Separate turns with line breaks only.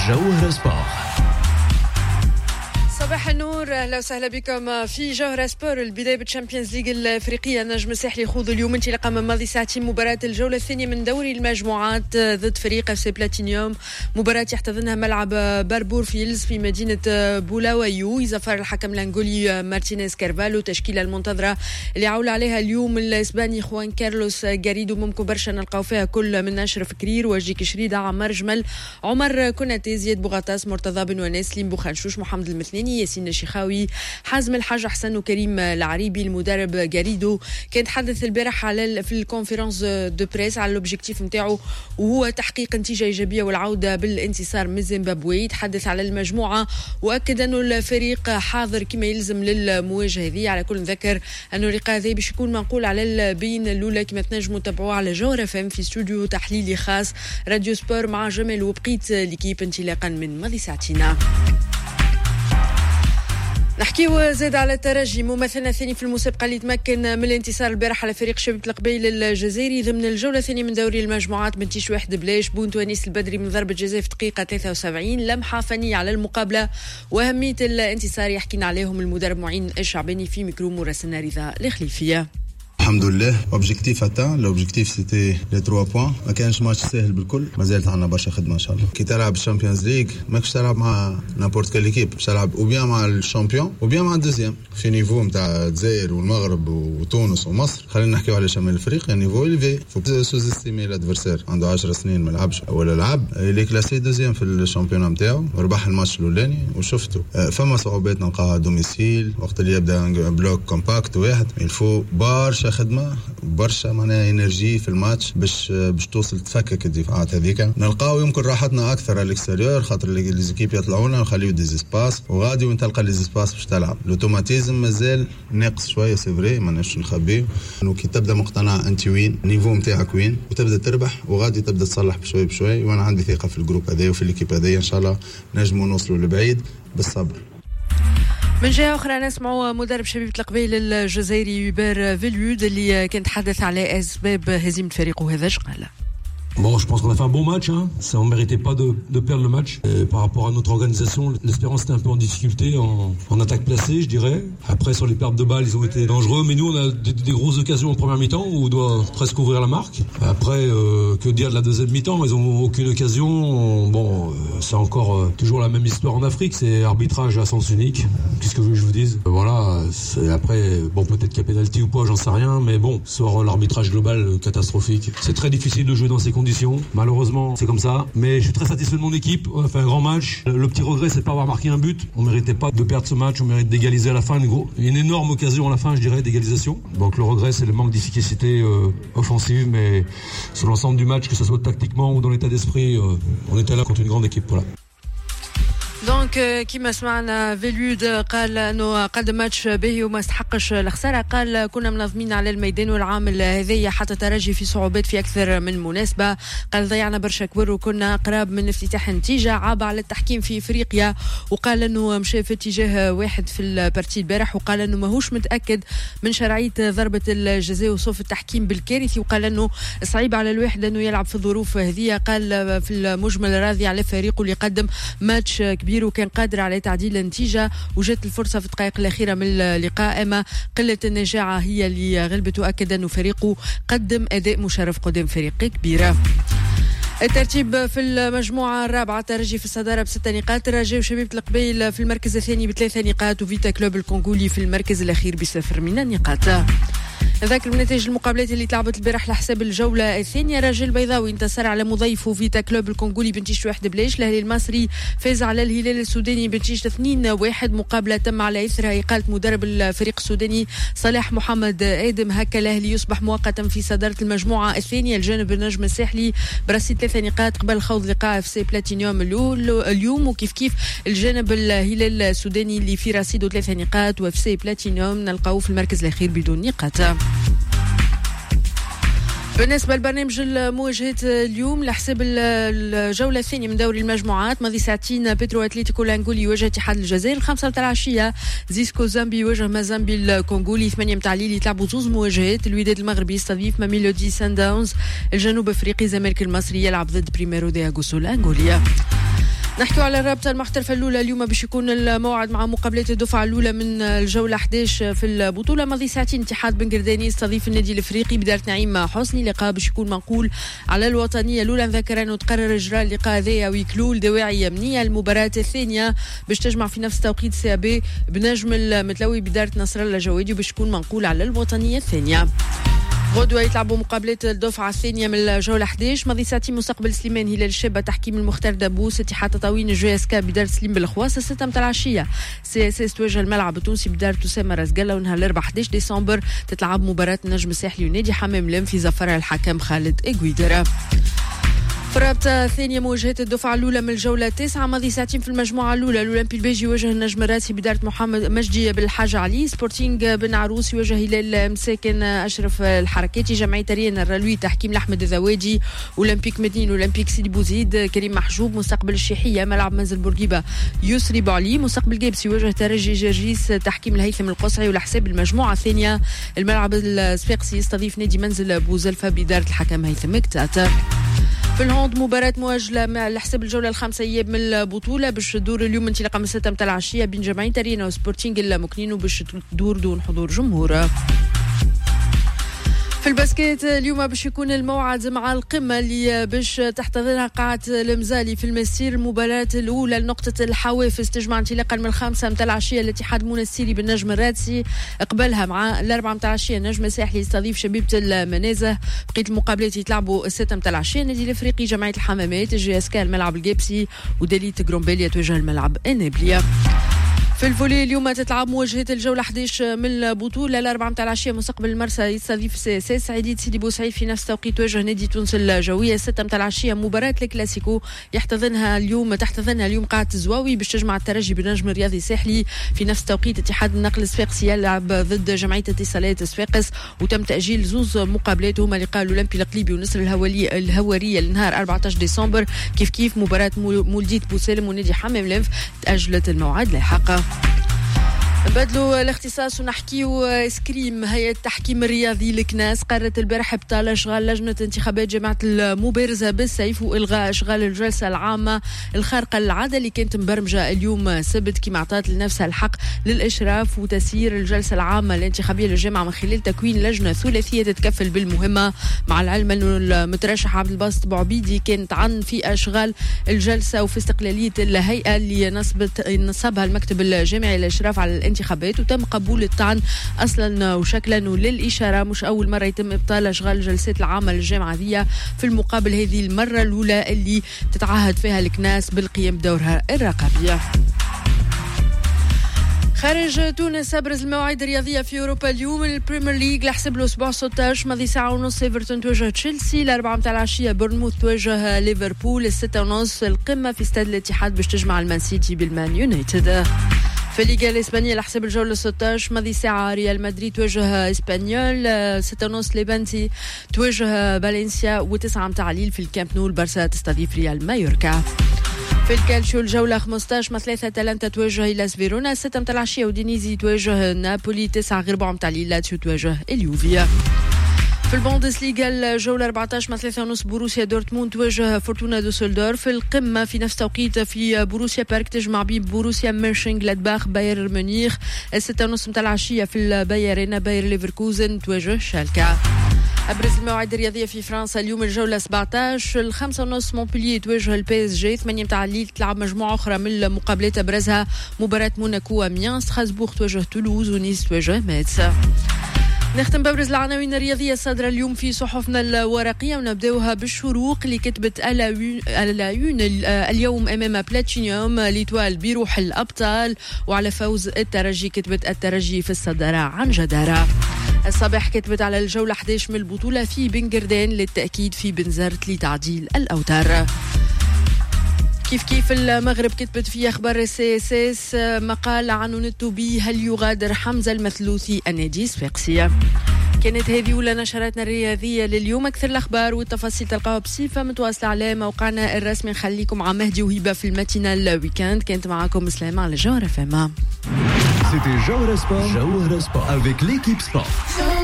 جوهر سبور.
صباح النور، اهلا وسهلا بكم في جوهر سبور. البدايه بالتشامبيونز ليج الافريقيه. النجم الساحلي يخوض اليوم انطلاقا من ماضي ساعتين مباراه الجوله الثانيه من دوري المجموعات ضد فريق اف سي بلاتينيوم. مباراه يحتضنها ملعب باربور فيلز في مدينه بولاويو. يظفر الحكم الانغولي مارتينيز كارفالو. تشكيله المنتظره اللي عول عليها اليوم الاسباني خوان كارلوس غاريدو. ممكن برشا نلقاو فيها كل من اشرف كرير، وجيك شريده، عمر جمل، عمر كوناتي، زياد بوغطاس، مرتضى بن وناس، ليم بوخنشوش، محمد المثنيني، ياسين الشيخاوي، حازم الحاج حسن، وكريم العريبي. المدرب غاريدو كان تحدث البارح في الكونفرنس دو بريس على الاوبجيكتيف نتاعو، وهو تحقيق نتيجه ايجابيه والعوده بالانتصار من زيمبابوي. تحدث على المجموعه واكد انه الفريق حاضر كما يلزم للمواجهه هذه. على كل نذكر انه اللقاء هذا باش يكون منقول على البين الاولى كما تنجموا تتابعوه على جوهر اف ام في استوديو تحليلي خاص راديو سبور مع جمال وبقيت ليكيب انطلاقا من ماضي ساعتين. نحكيو زاد على الترجي، ممثلنا الثاني في المسابقة اللي تمكن من الانتصار البارح على فريق شبيبة القبيل الجزائري ضمن الجولة الثانية من دوري المجموعات بنتيش 1-1. بونت ونيس البدري من ضربة جزاء في دقيقة 73. لمحة فنية على المقابلة وأهمية الانتصار يحكينا عليهم المدرب معين الشعباني في ميكرو مراسلنا رضا الخليفية.
الحمد لله اوبجيكتيف اتان. لوبجيكتيف سيتي لي 3 بوين. ما كانش ماتش سهل بالكل، ما زالت عندنا برشا خدمه ان شاء الله. كي تلعب الشامبيونز ليج ماكش تلعب مع نابورت كال ايكيب، باش تلعب او بيان مع الشامبيون او بيان مع الدوزيام. في نيفو نتاع الجزائر والمغرب وتونس ومصر، خلينا نحكيو على شمال افريقيا نيفو الفي. فوق سوز استيمي الادفيرسير، عنده 10 سنين ما لعبش ولا لعب، اللي كلاسي دوزيام في الشامبيون نتاعو، ربح الماتش الاولاني وشفته. فما صعوبات نلقاها دوميسيل وقت اللي يبدا بلوك كومباكت واحد. الفو برشا خدمه، برشا معناها انرجي في الماتش باش توصل تفكك الدفاعات هذيك. نلقاو يمكن راحتنا اكثر على الاكستيريور خاطر لي زيكيب يطلعونا ونخليو دي سباس، وغادي وين تلقى لي سباس باش تلعب. الاوتوماتيزم مازال ناقص شويه، سي فري ما نش نخبيه. انه كي تبدا مقتنع انت وين النيفو نتاعك وين وتبدا تربح وغادي تبدا تصلح بشوي بشوي. وانا عندي ثقه في الجروب هذا وفي ليكيب هذه، ان شاء الله نجموا نوصلوا لبعيد بالصبر.
من جهة أخرى نسمعوا مدرب شبيبة القبيل الجزائري يوبير فيليود اللي كان تحدث على أسباب هزيمة فريقه. هذا قال.
Bon, je pense qu'on a fait un bon match. On ne méritait pas de perdre le match. Et par rapport à notre organisation, l'Espérance était un peu en difficulté en attaque placée, je dirais. Après, sur les pertes de balles, ils ont été dangereux. Mais nous, on a des grosses occasions en première mi-temps où on doit presque ouvrir la marque. Après, que dire de la deuxième mi-temps? Ils n'ont aucune occasion. Bon, c'est encore toujours la même histoire en Afrique. C'est arbitrage à sens unique. Qu'est-ce que je vous dise? Voilà. Après, bon, peut-être qu'il y a pénalty ou pas, j'en sais rien. Mais bon, sur l'arbitrage global catastrophique. C'est très difficile de jouer dans ces conditions. Malheureusement, c'est comme ça. Mais je suis très satisfait de mon équipe. On a fait un grand match. Le petit regret, c'est de pas avoir marqué un but. On méritait pas de perdre ce match. On mérite d'égaliser à la fin. Une énorme occasion à la fin, je dirais, d'égalisation. Donc le regret, c'est le manque d'efficacité offensive. Mais sur l'ensemble du match, que ce soit tactiquement ou dans l'état d'esprit, on était là contre une grande équipe. Voilà.
دونك كما سمعنا فيليود قال انه قدم ماتش باهي وما استحقش الخساره. قال كنا منظمين على الميدان والعامل هذايا حتى ترجي في صعوبات في اكثر من مناسبه. قال ضيعنا برشا كبر وكنا قراب من افتتاح النتيجه. عاب على التحكيم في افريقيا وقال انه مشى في اتجاه واحد في البارتي البارح. وقال انه ماهوش متاكد من شرعيه ضربه الجزاء وصوف التحكيم بالكارثي. وقال انه صعيب على الواحد انه يلعب في الظروف هذه. قال في المجمل راضي على فريقه اللي قدم ماتش كبير وكان قادر على تعديل النتيجة. وجات الفرصة في الدقائق الأخيرة من اللقاء، أما قلة النجاعة هي اللي غلبت. وأكد أنه فريقه قدم أداء مشرف قدام فريق كبيرة. الترتيب في المجموعة الرابعة، ترجي في الصدارة ب6 نقاط، الرجاء وشبيبة القبيل في المركز الثاني ب3 نقاط، وفيتا كلوب الكونغولي في المركز الأخير ب0 من النقاط. نذكر بنتائج المقابلات اللي تلعبت البارح لحساب الجولة الثانية. الرجاء البيضاوي انتصر على مضيفه فيتا كلوب الكونغولي بنتيجة 1-1. الأهلي المصري فاز على الهلال السوداني بنتيجة 2-1. مقابلة تم على إثرها إقالة مدرب الفريق السوداني صلاح محمد آدم. هكا الأهلي يصبح مؤقتا في صدارة المجموعة الثانية. الجانب النجم الساحلي برصيد 3 نقاط قبل خوض لقاء FC بلاتينيوم اليوم. وكيف كيف الجانب الهلال السوداني اللي في رصيده 3 نقاط وFC بلاتينيوم نلقاوه في المركز الأخير بدون نقاط. بالنسبة لبرنامج المواجهات اليوم لحساب الجولة الثانية من دوري المجموعات، ماضي ساعتين بيترو أتليتيكو الأنغولي يواجه اتحاد الجزائر، 5 متاع العشية زيسكو زامبي يواجه مازامبي الكونغولي، 8 متاع الليل يتلعبوا 2 مواجهات. الوداد المغربي يستضيف ميلودي سان داونز، الجنوب افريقي الزمالك المصري يلعب ضد بريميرو دي اغوسو الأنغولية. نحكي على الرابطة المحترفة الأولى اليوم باش يكون الموعد مع مقابلات الدفعة الأولى من الجولة 11 في البطولة. ماضي ساعتين اتحاد بن قرداني يستضيف النادي الإفريقي بدارة نعيم حسني. لقاء باش يكون منقول على الوطنية الأولى. نذكر أنه تقرر إجراء اللقاء هذايا ويكلول دواعي أمنية. المباراة الثانية باش تجمع في نفس توقيت سي بنجم المتلوي بدارة نصر الله جوادي باش يكون منقول على الوطنية الثانية. غدوة يتلعبوا مقابلات الدفعة الثانية من الجولة 11. ماضي ساعتين مستقبل سليمان هلال الشابة تحكيم المختار دبوس. اتحاد تطاوين JSK بدار سليم بالخواص 6 متاع العشية. CSS تواجه الملعب التونسي بدار تسامى رزقلة. ونهار الأربعاء 11 ديسمبر تتلعب مباراة النجم الساحلي ونادي حمام لم في ظفرها الحكم خالد إغويدرا. في الرابطة الثانية مواجهات الدفعة الأولى من الجولة 9. ماضي ساعتين في المجموعة الأولى الأولمبي البيجي يواجه النجم الراسي بدارة محمد مجدي بالحاج علي. سبورتينغ بن عروس يواجه هلال مساكن أشرف الحركاتي. جمعية ريان الرلوي تحكيم لأحمد الذواجي. أولمبيك مدين أولمبيك سيدي بوزيد كريم محجوب. مستقبل الشيحية ملعب منزل بورقيبة يسري بوعلي. مستقبل جيبس يواجه ترجي جرجيس تحكيم الهيثم القصعي. والحساب المجموعة الثانية الملعب الصفاقسي يستضيف نادي منزل بوزلفة بدارة الحكم هيثم كتات. في الهوند مباراة مواجهة لحساب الجولة الخامسة اياب من البطولة باش تدور اليوم انطلاقا من 6 متاع العشية بين جمعية رينا وسبورتينغ المكنين وباش تدور دون حضور جمهور. في الباسكيت اليوم باش يكون الموعد مع القمة اللي باش تحتضنها قاعة المزالي في المسير. المباراة الأولى لنقطة الحوافز تجمع انطلاقا من 5 متاع العشية الاتحاد المنستيري بالنجم الرادسي. قبلها مع 4 متاع العشية النجم الساحلي يستضيف شبيبة المنازه. بقية المقابلات يتلعبوا 6 متاع العشية النادي الافريقي جمعية الحمامات JSK الملعب الجيبسي ودليت جرومبيليا تواجه الملعب النابلية. في الفولي اليوم تتلعب مواجهة الجولة 11 من البطولة. 4 متاع العشية مستقبل المرسى يستضيف CSS. عديد سيدي بوسعيد في نفس التوقيت تواجه نادي تونس الجوية. 6 متاع العشية مباراة الكلاسيكو تحتضنها اليوم قاعة الزواوي باش تجمع الترجي بالنجم الرياضي ساحلي. في نفس التوقيت اتحاد النقل الصفاقسي يلعب ضد جمعية اتصالات صفاقس. وتم تأجيل زوز مقابلات هما لقاء الأولمبي القليبي ونصر الهوارية لنهار 14 ديسمبر. كيف مباراة مولديت بوسالم ونادي حمام لنف تأجلت الموعد لاحقا. بدلوا الاختصاص ونحكيو اسكريم. هيئة التحكيم الرياضي الكناس قررت البارح ابطال اشغال لجنة انتخابات جماعة المبارزة بالسيف والغاء اشغال الجلسة العامة الخارقة للعادة اللي كانت مبرمجة اليوم سبت كما اعطت لنفسها الحق للاشراف وتسيير الجلسة العامة الانتخابية للجامعة من خلال تكوين لجنة ثلاثية تتكفل بالمهمة. مع العلم انه المترشح عبد الباسط بوعبيدي كان طعن في اشغال الجلسة وفي استقلالية الهيئة اللي نصبها المكتب الجامعي للاشراف على الانتخابات وتم قبول الطعن اصلا وشكلا وللاشاره. مش اول مره يتم ابطال اشغال الجلسات العامه للجامعه دي. في المقابل هذه المره الاولى اللي تتعهد فيها الكناس بالقيام بدورها الرقابيه. خارج تونس ابرز المواعيد الرياضيه في اوروبا اليوم. البريمير ليج لحسب الاسبوع 16 ماضي ساعه ونص ايفرتون تواجه تشيلسي. 4 متاع العشيه بورنموث تواجه ليفربول. 6 ونص القمه في استاد الاتحاد باش تجمع المان سيتي بالمان يونايتد. في الليغا الإسبانية لحساب الجولة 16 ماضي ساعة ريال مدريد تواجه إسبانيول. 6 ونص ليفانتي تواجه فالنسيا. و9 متاع ليل في الكامب نو البارسا تستضيف ريال مايوركا. في الكالشيو الجولة 15 مع 3 أتلانتا تواجه إلاس فيرونا. 6 متاع العشية ودينيزي تواجه نابولي. 9 غير 4 متاع ليل لاتسيو تواجه اليوفيا. في البوندسليغا الجولة 14 مع 3 ونص بوروسيا دورتموند تواجه فورتونا دوسلدورف. في القمة في نفس توقيت في بوروسيا بارك تجمع بين بوروسيا ميرشنغلادباخ باير مونيخ. 6 ونص متاع العشية في البايرين باير ليفركوزن تواجه شالكا. أبرز المواعيد الرياضية في فرنسا اليوم الجولة 17 5 ونص مونبلييه تواجه البي اس جي. 8 متاع الليل تلعب مجموعة أخرى من المقابلات أبرزها مباراة موناكو وميان. ستراسبورغ تواجه تولوز ونيس تواجه ميتس. نختم بابرز العناوين الرياضية الصادرة اليوم في صحفنا الورقية ونبدأوها بالشروق اللي كتبت العيون اليوم أمام بلاتينيوم ليتوال بروح الأبطال. وعلى فوز الترجي كتبت الترجي في الصدارة عن جدارة. الصباح كتبت على الجولة 11 من البطولة في بن قردان للتأكيد في بنزرت لتعديل الأوتار. كيف المغرب كتبت في أخبار CSS مقال عن التوبي هل يغادر حمزة المثلوثي النادي الصفاقسي. كانت هذه أولى نشراتنا الرياضية لليوم. أكثر الأخبار والتفاصيل تلقاها بصفة متواصلة على موقعنا الرسمي. نخليكم مع مهدي وهبة في الماتينال ويكند. كانت معكم سلامة على جوهرة فما.
C'était Jawhara Sport avec l'équipe sport.